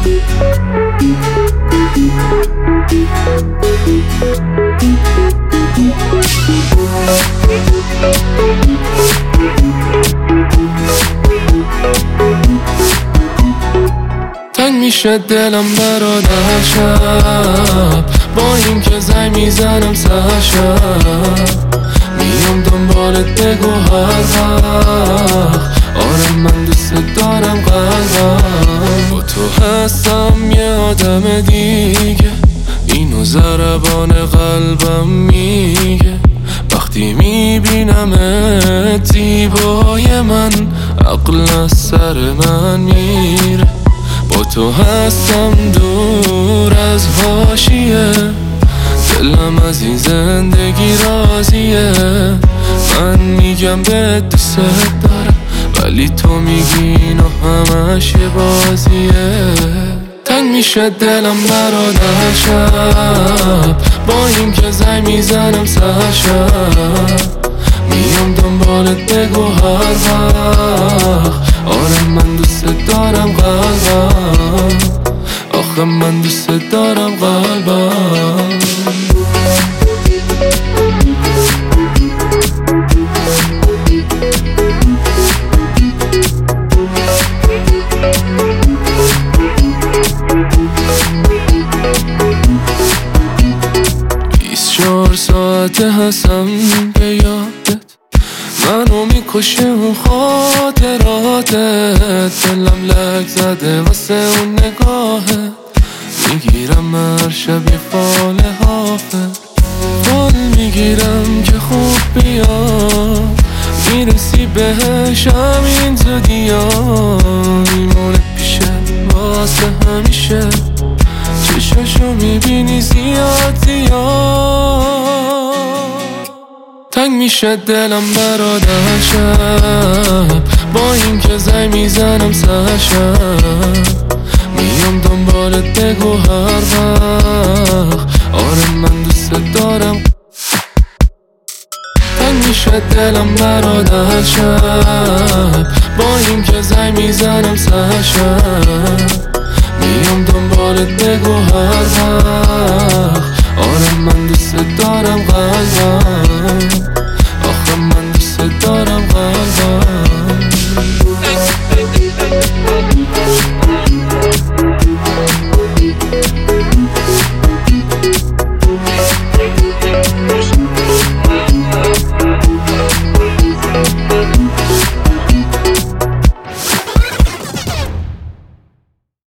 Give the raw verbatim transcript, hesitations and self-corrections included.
تنگ میشه دلم برات هر شب، با این که زنگ میزنم سر شب، میام دنبالت بگو هر وقت آره من دوست دارم قلبم، با تو هستم یه آدم دیگه، اینو ضربان قلبم میگه، وقتی میبینم زیبای من عقل از سر من میره، با تو هستم دور از حاشیه، دلم از این زندگی راضیه، من میگم به دوست دارم ولی تو میگی اینو همش یه بازیه، تنگ میشه دلم برات هر شب، با این که زنگ میزنم سر شب، میام دنبالت بگو هر وقت آره من دوست دارم قلبم، آخه من دوست دارم قلبم. بیست و چهار ساعته هستم به یادت، منو میکشه اون خاطراتت، دلم لک زده واسه اون نگاهت، میگیرم هر شب یه فال حافظ، فال میگیرم که خوب بیاد، میرسی بهش همین زودیا، میمونه پیشه واسه همیشه، چشاشو میبینی زیاد زیاد، تنگ میشه دلم برات هر شب، با این که زنگ میزنم سر شب، میام دنبالت بگو هر وقت آره من دوست دارم، تنگ میشه دلم برات هر شب، با این که زنگ میزنم سر شب، میام دنبالت بگو هر وقت آره من دوست دارم قلبم.